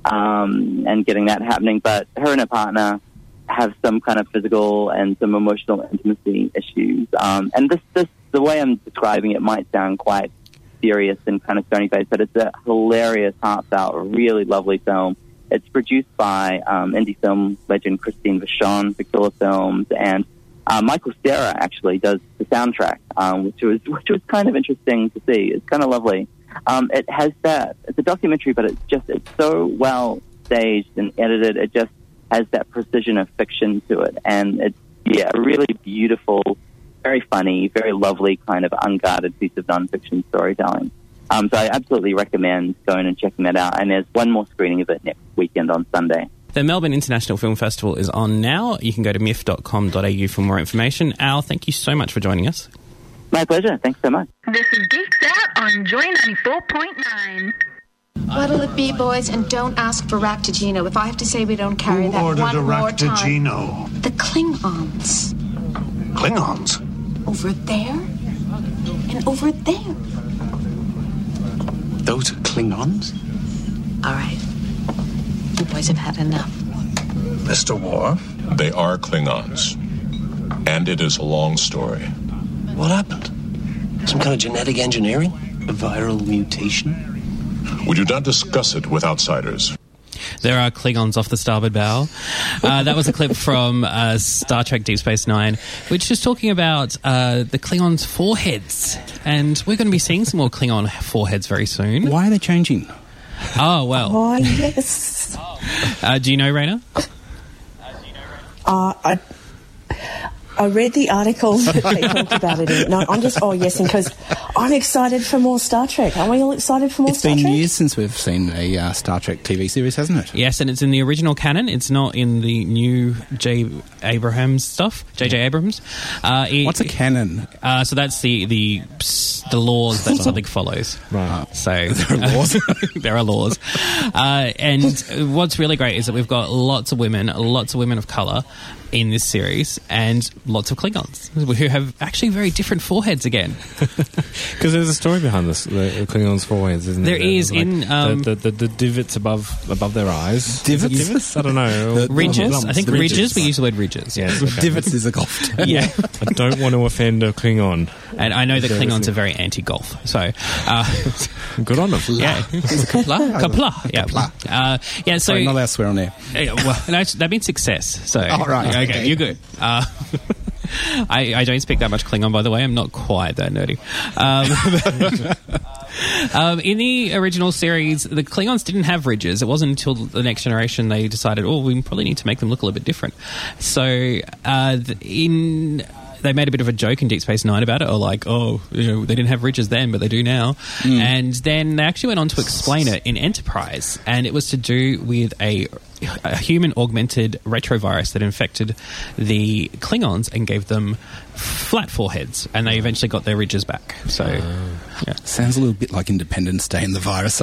um, and getting that happening. But her and her partner have some kind of physical and some emotional intimacy issues. Um, and this this. The way I'm describing it might sound quite serious and kind of stony-faced, but it's a hilarious, heartfelt, really lovely film. It's produced by um, indie film legend Christine Vachon, Victoria Films, and uh, Michael Cera actually does the soundtrack, um, which was which was kind of interesting to see. It's kind of lovely. Um, it has that. It's a documentary, but it's just it's so well staged and edited. It just has that precision of fiction to it, and it's yeah, a really beautiful, very funny, very lovely kind of unguarded piece of nonfiction storytelling. Um, so I absolutely recommend going and checking that out. And there's one more screening of it next weekend on Sunday. The Melbourne International Film Festival is on now. You can go to m i f dot com dot a u for more information. Al, thank you so much for joining us. My pleasure. Thanks so much. This is Geeks Out on Joy ninety-four point nine. What'll it be, boys? And don't ask for Ractigino. If I have to say we don't carry Who that ordered one a more time. Ractigino? The Klingons. Klingons? Over there and over there. Those are Klingons? All right. You boys have had enough. Mister Worf? They are Klingons. And it is a long story. What happened? Some kind of genetic engineering? A viral mutation? We do not discuss it with outsiders. There are Klingons off the starboard bow. Uh, that was a clip from uh, Star Trek Deep Space Nine, which is talking about uh, the Klingons' foreheads. And we're going to be seeing some more Klingon foreheads very soon. Why are they changing? Oh, well. Oh, yes. Uh, do you know, Raina? Uh, I... I read the article that they talked about it in. No, I'm just oh yes, because I'm excited for more Star Trek. Aren't we all excited for more It's Star Trek? been years since we've seen a uh, Star Trek T V series, hasn't it? Yes, and it's in the original canon. It's not in the new J. Abrams stuff. J J. Abrams. Uh, it, What's a canon? Uh, so that's the the the laws that something follows. Right. So there are laws. there are laws. Uh, and what's really great is that we've got lots of women, lots of women of colour in this series, and lots of Klingons who have actually very different foreheads again. Because there's a story behind this, the Klingons' foreheads, isn't there? There is like in um, the, the, the, the divots above above their eyes. Divots? Divots? I don't know. The, ridges. lumps, I think ridges. ridges. We use the word ridges. Yes, okay. Divots is a golf term. Yeah. I don't want to offend a Klingon. And I know that So Klingons listening. are very anti-golf, so uh, good on them. Yeah, Kapla? Kapla. Yeah, Kapla. uh, yeah. So Sorry, not allowed to swear on there. yeah, well, no, that means success. So Oh, right, okay, okay. you're good. Uh, I, I don't speak that much Klingon, by the way. I'm not quite that nerdy. Um, um, in the original series, the Klingons didn't have ridges. It wasn't until the Next Generation they decided, oh, we probably need to make them look a little bit different. So uh, in... They made a bit of a joke in Deep Space Nine about it, or like, oh, you know, they didn't have ridges then, but they do now. Mm. And then they actually went on to explain it in Enterprise, and it was to do with a, a human augmented retrovirus that infected the Klingons and gave them flat foreheads, and they eventually got their ridges back. So, uh, yeah. Sounds a little bit like Independence Day and the virus.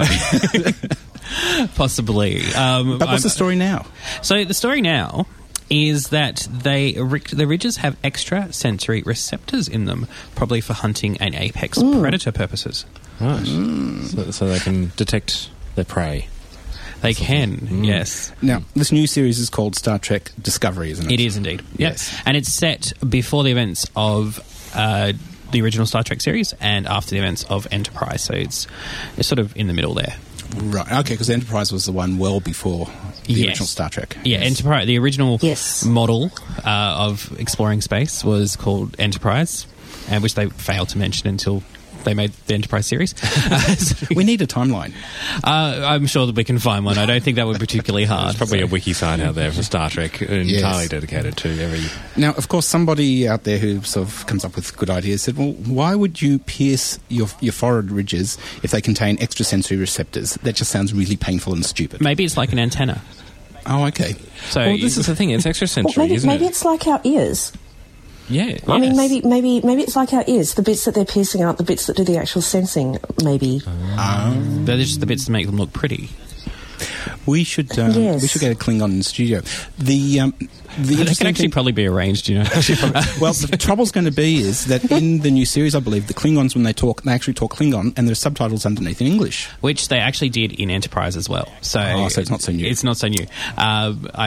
Possibly. Um, but what's I'm, the story now? So the story now is that they the ridges have extra sensory receptors in them, probably for hunting and apex mm. predator purposes. Right. Mm. So, so they can detect their prey. They can, mm. yes. Now, this new series is called Star Trek Discovery, isn't it? It is indeed, yes. yes. And it's set before the events of uh, the original Star Trek series and after the events of Enterprise, so it's, it's sort of in the middle there. Right, okay, because Enterprise was the one well before the yes. original Star Trek. Yeah, yes. Enterprise. The original yes. model uh, of exploring space was called Enterprise, and which they failed to mention until they made the Enterprise series. We need a timeline. Uh, I'm sure that we can find one. I don't think that would be particularly hard. There's probably so. a wiki site out there for Star Trek entirely yes. dedicated to every... Now, of course, somebody out there who sort of comes up with good ideas said, well, why would you pierce your, your forehead ridges if they contain extrasensory receptors? That just sounds really painful and stupid. Maybe it's like an antenna. Oh, okay. So well, this is the thing. It's extrasensory, well, maybe, isn't maybe it? Maybe it's like our ears. Yeah, I yes. mean, maybe, maybe, maybe it's like our ears. The bits that they're piercing aren't the bits that do the actual sensing. Maybe um, they're just the bits that make them look pretty. We should, um, yes. we should get a Klingon in the studio. The um, the that can actually thing, probably be arranged, you know. Well, the trouble's going to be is that in the new series, I believe the Klingons, when they talk, they actually talk Klingon, and there's subtitles underneath in English, which they actually did in Enterprise as well. So, oh, so it's not so new. It's not so new. Uh, I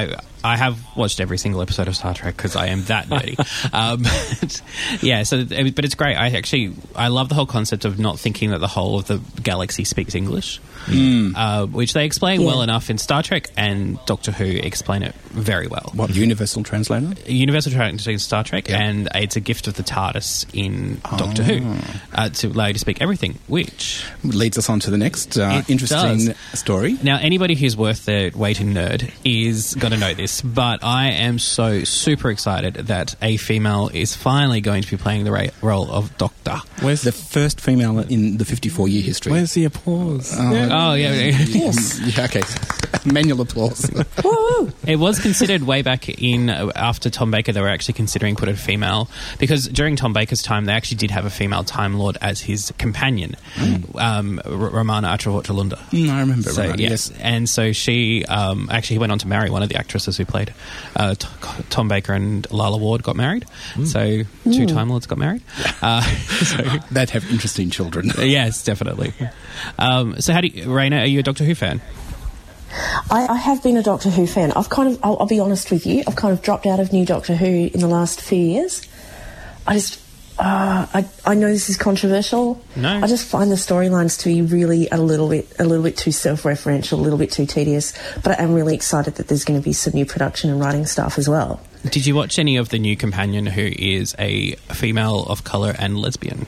I have watched every single episode of Star Trek because I am that nerdy. um, but, yeah, so but it's great. I actually I love the whole concept of not thinking that the whole of the galaxy speaks English, Mm. uh, which they explain Yeah. well enough in Star Trek, and Doctor Who explain it very well. What, Universal Translator? Universal Translator in Star Trek, and it's a gift of the TARDIS in Doctor Who uh, to allow you to speak everything, which leads us on to the next uh, It interesting does. story. Now, anybody who's worth their weight in nerd is going to know this, but I am so super excited that a female is finally going to be playing the ra- role of Doctor. Where's the first female in the fifty-four year history? Where's the applause? Oh, Oh, yeah. Yes. Yeah, okay. Manual applause. It was considered way back in uh, after Tom Baker. They were actually considering putting a female because during Tom Baker's time, they actually did have a female Time Lord as his companion, um, R- Romana Atravortalunda. Mm, I remember. So, Romana, yes. yes. And so she um, actually went on to marry one of the actresses who played uh, T- Tom Baker, and Lala Ward got married. So two Mm. Time Lords got married. Uh, so, They'd have interesting children. yes, definitely. Um, so, how do you, Raina, are you a Doctor Who fan? I, I have been a Doctor Who fan. I've kind of, I'll, I'll be honest with you, I've kind of dropped out of new Doctor Who in the last few years. I just, uh, I, I know this is controversial. No. I just find the storylines to be really a little bit, a little bit too self-referential, a little bit too tedious. But I am really excited that there's going to be some new production and writing stuff as well. Did you watch any of the new companion who is a female of colour and lesbian?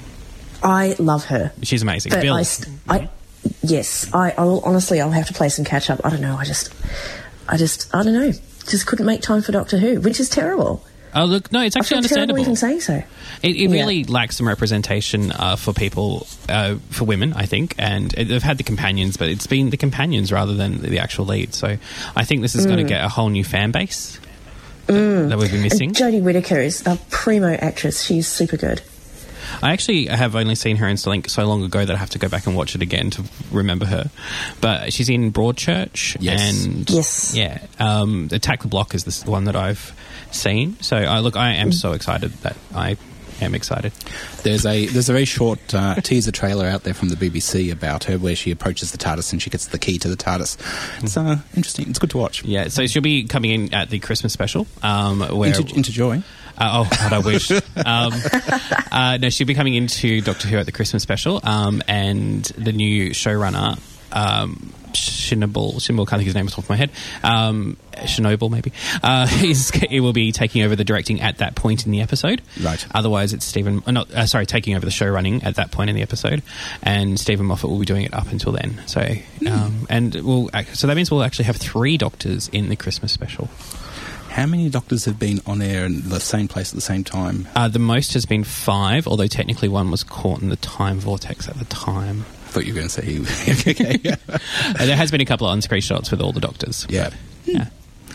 I love her. She's amazing. But Bill. I, st- I, yes, I, I will, honestly, I'll have to play some catch up. I don't know. I just, I just, I don't know. Just couldn't make time for Doctor Who, which is terrible. Oh, look, no, it's I actually feel terrible understandable. even saying so. It, it Yeah. really lacks some representation uh, for people, uh, for women, I think. And it, they've had the companions, but it's been the companions rather than the actual lead. So I think this is going to Mm. get a whole new fan base Mm. that we've been missing. And Jodie Whittaker is a primo actress. She's super good. I actually have only seen her in Link so long ago that I have to go back and watch it again to remember her. But she's in Broadchurch. Yes. And Yes. Yeah. Um, Attack the Block is the s- one that I've seen. So, I look, I am so excited that I am excited. There's a there's a very short uh, teaser trailer out there from the B B C about her where she approaches the TARDIS and she gets the key to the TARDIS. It's uh, interesting. It's good to watch. Yeah, so she'll be coming in at the Christmas special. Um, where Into, into Joy. Uh, oh, God, I wish. um, uh, no, she'll be coming into Doctor Who at the Christmas special, um, and the new showrunner, um, Shinobel, Shinobel, can't think his name off the top of my head, um, Shinoble maybe, uh, is, he will be taking over the directing at that point in the episode. Right. Otherwise, it's Stephen, uh, not, uh, sorry, taking over the show running at that point in the episode, and Stephen Moffat will be doing it up until then. So, um, and we'll, ac- so that means we'll actually have three Doctors in the Christmas special. How many Doctors have been on air in the same place at the same time? Uh, the most has been five, although technically one was caught in the time vortex at the time. I thought you were going to say... okay. Uh, there has been a couple of on-screen shots with all the Doctors. Yeah. But, yeah.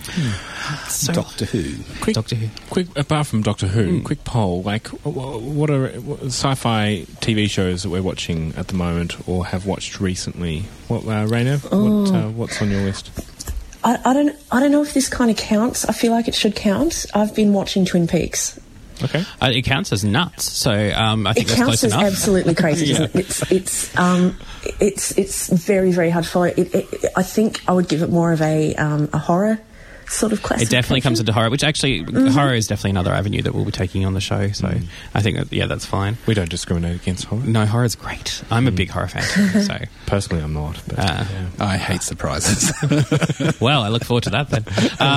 So, Doctor Who. Quick, Doctor Who. Quick, apart from Doctor Who, Mm. quick poll. Like, wh- wh- what are what sci-fi T V shows that we're watching at the moment or have watched recently? What, uh, Raina, what, Oh. uh, what's on your list? I, I don't, I don't know if this kind of counts. I feel like it should count. I've been watching Twin Peaks. Okay. Uh, it counts as nuts, so um, I think It that's counts close as enough. absolutely crazy. Yeah. Isn't it? It's it's um it's it's very very hard to follow. It, it, I think I would give it more of a um, a horror sort of It classification. definitely comes into horror, which actually, Mhm. horror is definitely another avenue that we'll be taking on the show, so I think, that, yeah, that's fine. We don't discriminate against horror. No, horror's great. I'm a big horror fan, too, so... Personally, I'm not. But, Uh, yeah. I hate surprises. Well, I look forward to that then. Uh,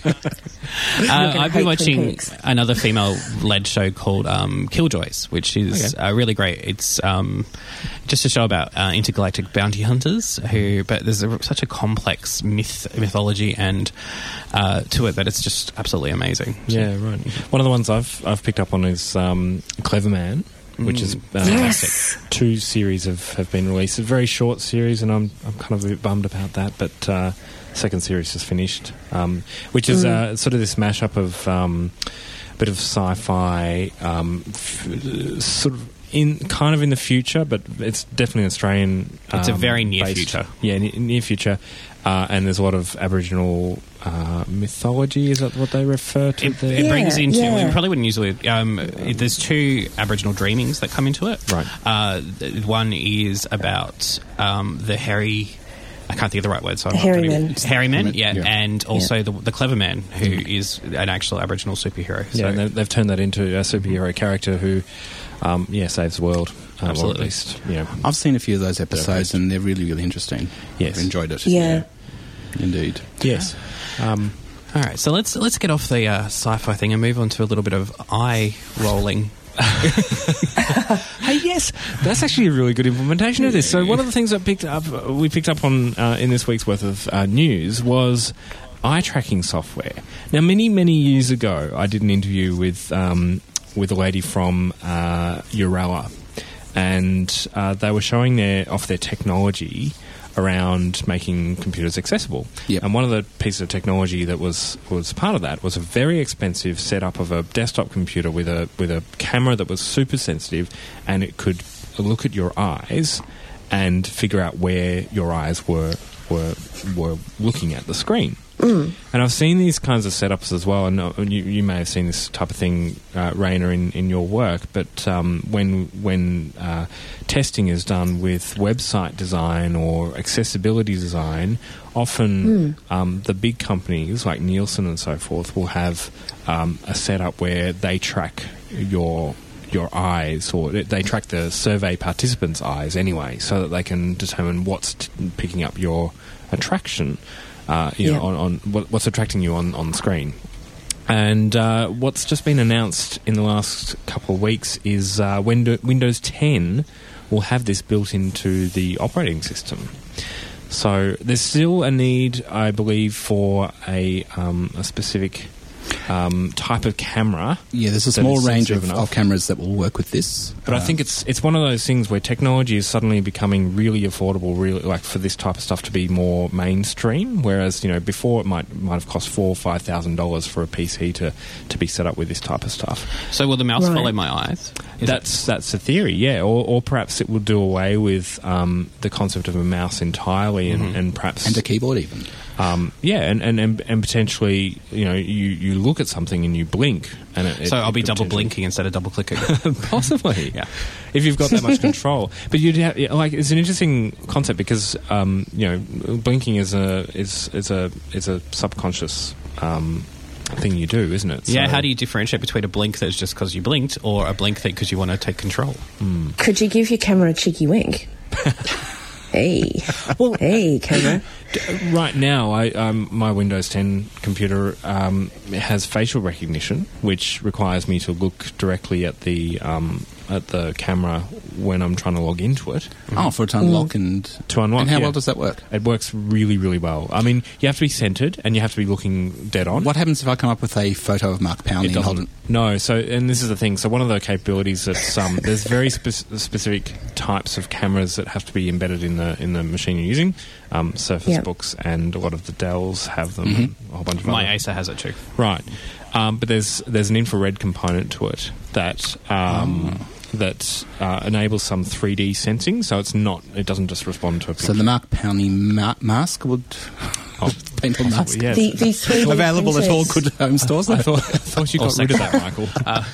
uh, I've been hate Twin watching Peaks. another female-led show called um, Killjoys, which is Okay. uh, really great. It's um, just a show about uh, intergalactic bounty hunters, who, but there's a, such a complex myth mythology and uh, to it that it's just absolutely amazing. So- Yeah, right. One of the ones I've I've picked up on is um, Clever Man, which is uh, Yes. two series have, have been released. A very short series, and I'm I'm kind of a bit bummed about that. But uh, second series is finished, um, which is uh, sort of this mashup of um, a bit of sci-fi, um, f- sort of. In kind of in the future, but it's definitely Australian. It's a um, very near based- future. Yeah, ne- near future, uh, and there's a lot of Aboriginal uh, mythology. Is that what they refer to? It, there? it brings Yeah, into yeah. we probably wouldn't use it. Um, it- there's two Aboriginal dreamings that come into it. Right. Uh, th- one is about um, the hairy I can't think of the right word. So The Hairy Man. Hairy Man, yeah, Yeah. and also Yeah. the, the Clever Man, who is an actual Aboriginal superhero. Yeah, So, and they've, they've turned that into a superhero character who, um, yeah, saves the world. Um, Absolutely. Or at least, you know, I've seen a few of those episodes, and they're really, really interesting. Yes. I've enjoyed it. Yeah. Indeed. yes. Um, all right, so let's let's get off the uh, sci-fi thing and move on to a little bit of eye rolling. Hey, yes, that's actually a really good implementation of this. So one of the things that picked up, we picked up on uh, in this week's worth of uh, news was eye tracking software. Now, many many years ago, I did an interview with um, with a lady from uh, Urella, and uh, they were showing their off their technology around making computers accessible. Yep. And one of the pieces of technology that was was part of that was a very expensive setup of a desktop computer with a with a camera that was super sensitive, and it could look at your eyes and figure out where your eyes were were were looking at the screen. Mm. And I've seen these kinds of setups as well, and uh, you, you may have seen this type of thing, uh, Raina, in, in your work, but um, when when uh, testing is done with website design or accessibility design, often Mm. um, the big companies like Nielsen and so forth will have um, a setup where they track your your eyes, or they track the survey participants' eyes anyway, so that they can determine what's t- picking up your attraction. Uh, you Yeah. know, on, on what, what's attracting you on, on the screen. And uh, what's just been announced in the last couple of weeks is uh, Windows, Windows ten will have this built into the operating system. So there's still a need, I believe, for a, um, a specific um, type of camera. Yeah, there's a that small is range sensitive of, enough. of cameras that will work with this. But I Um, think it's it's one of those things where technology is suddenly becoming really affordable, really like for this type of stuff to be more mainstream. Whereas you know before it might might have cost four or five thousand dollars for a P C to, to be set up with this type of stuff. So will the mouse Right. follow my eyes? Is That's that's a theory, yeah. Or or perhaps it will do away with um, the concept of a mouse entirely, and, Mm-hmm. and perhaps and a keyboard even. um, yeah, and, and, and, and potentially you know you, you look at something and you blink, and it, so it- I'll be it double potentially- blinking instead of double clicking. Possibly, Yeah. if you've got that much control. But you'd have, yeah, like it's an interesting concept because um, you know blinking is a is is a is a subconscious um, thing you do, isn't it? Yeah, So- how do you differentiate between a blink that's just because you blinked or a blink that because you want to take control? Could you give your camera a cheeky wink? Hey. Well, Hey, camera. D- Right now, I, um, my Windows ten computer um, has facial recognition, which requires me to look directly at the um, at the camera when I'm trying to log into it. Oh, for it to unlock and To unlock, And how yeah. well does that work? It works really, really well. I mean, you have to be centered and you have to be looking dead on. What happens if I come up with a photo of Mark Powney It and hold doesn't. it? No, so and this is the thing. So one of the capabilities that um, there's very spe- specific types of cameras that have to be embedded in the in the machine you're using. Um, Surface Yep. Books and a lot of the Dells have them. Mm-hmm. A whole bunch of My other- Acer has it too. Right, um, but there's there's an infrared component to it that um, Oh. that uh, enables some three D sensing. So it's not it doesn't just respond to a So the Mark Powney ma- mask would Oh, painted mask yeah. The, the three D available at all printers. good home stores. I thought, I thought you Or got rid of that, Michael. Uh,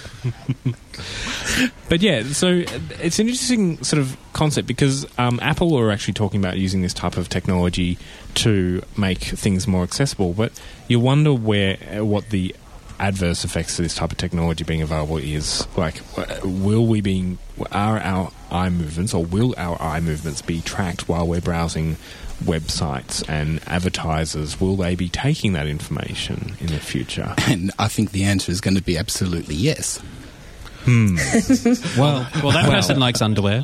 But yeah, so it's an interesting sort of concept because um, Apple are actually talking about using this type of technology to make things more accessible. But you wonder where uh, what the adverse effects to this type of technology being available is. Like, uh, will we being are our eye movements or will our eye movements be tracked while we're browsing websites and advertisers? Will they be taking that information in the future? And I think the answer is going to be absolutely yes. Hmm. well, well, that person likes underwear.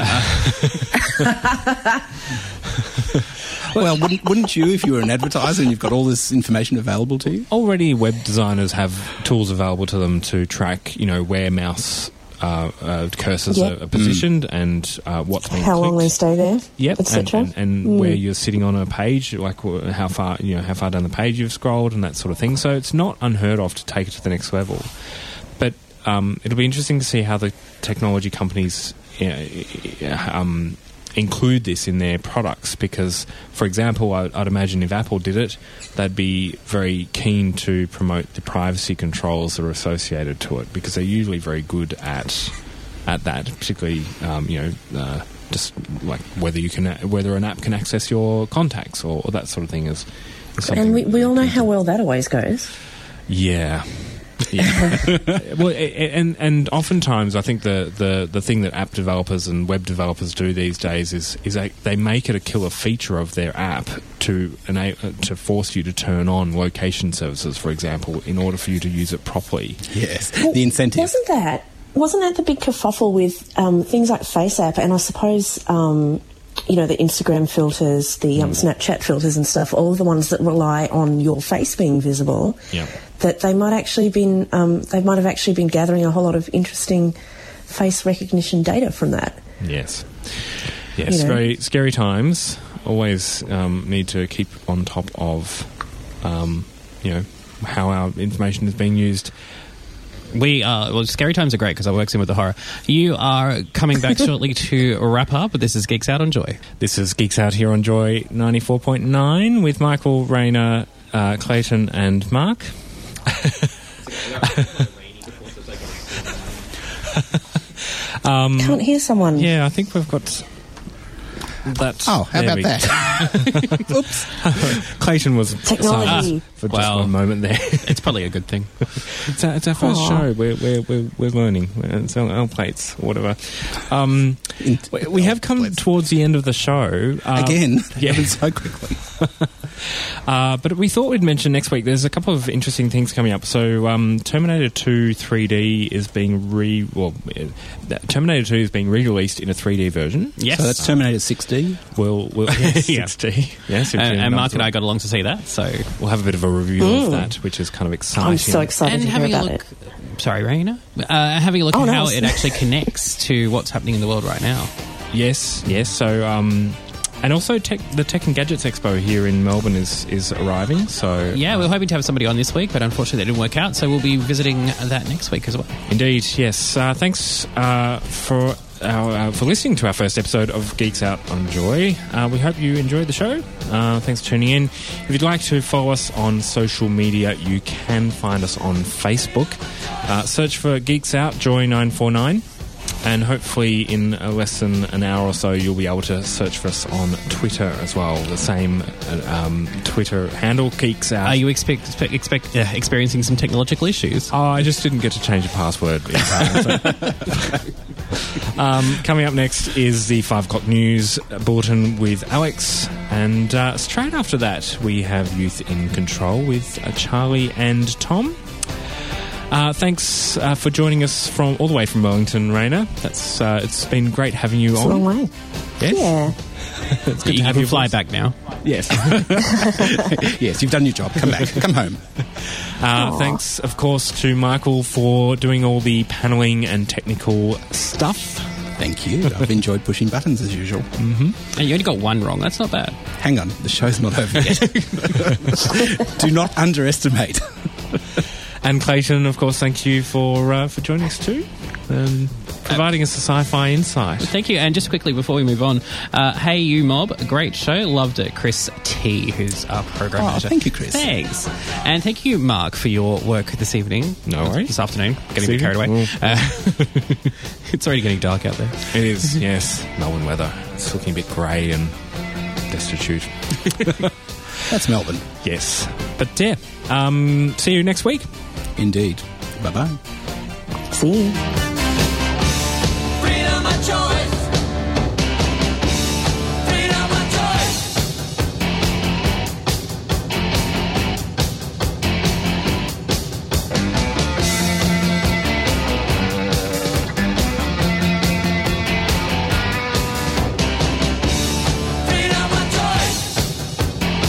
Well, wouldn't, wouldn't you if you were an advertiser and you've got all this information available to you? Already, web designers have tools available to them to track, you know, where mouse uh, uh, cursors Yep. are, are positioned and uh, what's being How long clicked. they stay there, Yep, et and, cetera. and, and Mm. where you're sitting on a page, like wh- how far you know how far down the page you've scrolled and that sort of thing. So it's not unheard of to take it to the next level. But um, it'll be interesting to see how the technology companies you know, um, include this in their products. Because, for example, I, I'd imagine if Apple did it, they'd be very keen to promote the privacy controls that are associated to it because they're usually very good at at that, particularly um, you know uh, just like whether you can whether an app can access your contacts or, or that sort of thing is. is something And we, we all know how well that always goes. Yeah. Yeah. Well, and and oftentimes I think the, the, the thing that app developers and web developers do these days is is they, they make it a killer feature of their app to enable, to force you to turn on location services, for example, in order for you to use it properly. Yes, Well, the incentive. Wasn't that wasn't that the big kerfuffle with um, things like FaceApp and I suppose um, you know the Instagram filters, the um, Snapchat filters and stuff, all of the ones that rely on your face being visible. Yeah. That they might actually been um, they might have actually been gathering a whole lot of interesting face recognition data from that. Yes. Yes, You know. very scary times. Always um, need to keep on top of, um, you know, how our information is being used. We are, well, scary times are great because I work in with the horror. You are coming back shortly to wrap up, but this is Geeks Out on Joy. This is Geeks Out here on Joy ninety-four point nine with Michael, Raina, uh, Clayton and Mark. um, Can't hear someone. Yeah, I think we've got that. Oh, how there about we- that? Oops. Clayton was Technology. silent for just Well, one moment there. It's probably a good thing. It's our, it's our first Aw. show. We're we're we're, we're learning. It's on our plates, or whatever. Um, we, we have come towards the end of the show uh, Again, Yeah. happened so quickly. Uh, but we thought we'd mention next week. There's a couple of interesting things coming up. So um, Terminator two three D is being re well, uh, Terminator two is being re-released in a three D version. Yes. So that's Terminator six D. We'll, we'll yes, Yeah. six D. Yes, And, and Mark and I got along to see that, so... we'll have a bit of a review of that, which is kind of exciting. I'm so excited And to hear having a about look... it. Sorry, Raina? Uh, having a look Oh, at no, how it's- it actually connects to what's happening in the world right now. Yes, yes. So, um, and also tech, the Tech and Gadgets Expo here in Melbourne is, is arriving. So Yeah, we were hoping to have somebody on this week, but unfortunately that didn't work out, so we'll be visiting that next week as well. Indeed, yes. Uh, thanks uh, for our, uh, for listening to our first episode of Geeks Out on Joy. Uh, we hope you enjoyed the show. Uh, thanks for tuning in. If you'd like to follow us on social media, you can find us on Facebook. Uh, search for Geeks Out Joy nine four nine. And hopefully in uh, less than an hour or so you'll be able to search for us on Twitter as well. The same uh, um, Twitter handle, Geeks Out. Are you expect, expect, expect, uh, experiencing some technological issues? Oh, I just didn't get to change the password. um, coming up next is the five o'clock news bulletin with Alex. And uh, straight after that, we have Youth in Control with uh, Charlie and Tom. Uh, thanks uh, for joining us from all the way from Wellington, Raina. That's uh, it's been great having you It's on. a long way. Yes? Yeah. It's good you to have can you fly back now. Yes. Yes, you've done your job. Come back. Come home. Uh, thanks, of course, to Michael for doing all the paneling and technical stuff. Thank you. I've enjoyed pushing buttons as usual. Mm-hmm. And you only got one wrong. That's not bad. Hang on, the show's not over yet. Do not underestimate. And Clayton, of course, thank you for uh, for joining us too, and providing us a sci-fi insight. Thank you. And just quickly before we move on, uh, Hey You Mob, great show. Loved it. Chris T, who's our program Oh, manager. thank you, Chris. Thanks. And thank you, Mark, for your work this evening. No worries. This afternoon. Getting a bit This carried away. evening? Uh, it's already getting dark out there. It is, yes. Melbourne weather. It's looking a bit grey and destitute. That's Melbourne. Yes. But yeah, um, see you next week. Indeed. Bye-bye. See you. Freedom of choice. Freedom of choice. Freedom of choice.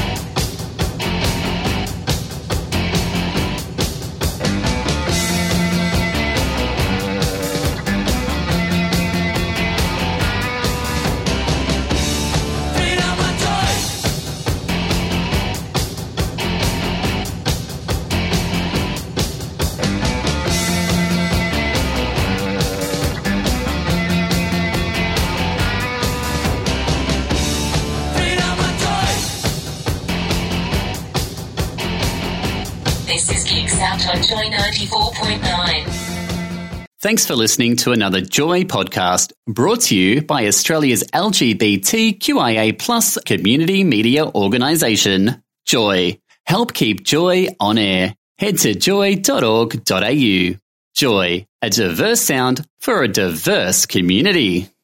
Freedom of choice. Freedom of choice. This is Geeks Out on Joy ninety-four point nine. Thanks for listening to another Joy podcast brought to you by Australia's L G B T Q I A plus community media organisation, Joy. Help keep Joy on air. Head to joy dot org dot a u. Joy, a diverse sound for a diverse community.